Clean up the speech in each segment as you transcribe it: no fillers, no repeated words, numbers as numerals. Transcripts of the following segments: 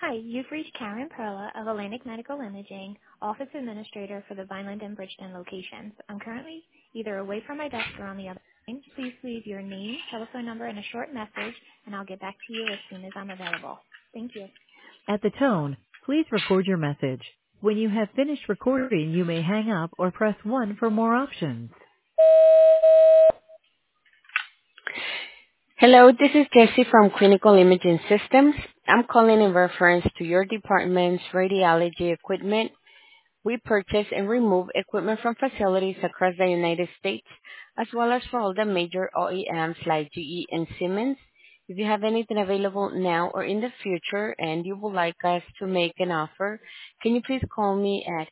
Hi, you've reached Karen Perla of Atlantic Medical Imaging, Office Administrator for the Vineland and Bridgeton locations. I'm currently either away from my desk or on the other line. Please leave your name, telephone number, and a short message, and I'll get back to you as soon as I'm available. Thank you. At the tone, please record your message. When you have finished recording, you may hang up or press 1 for more options. Hello, this is Jessie from Clinical Imaging Systems. I'm calling in reference to your department's radiology equipment. We purchase and remove equipment from facilities across the United States, as well as for all the major OEMs like GE and Siemens. If you have anything available now or in the future and you would like us to make an offer, can you please call me at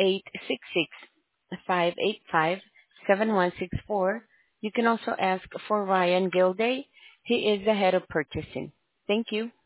866-585-7164. You can also ask for Ryan Gilday. He is the head of purchasing. Thank you.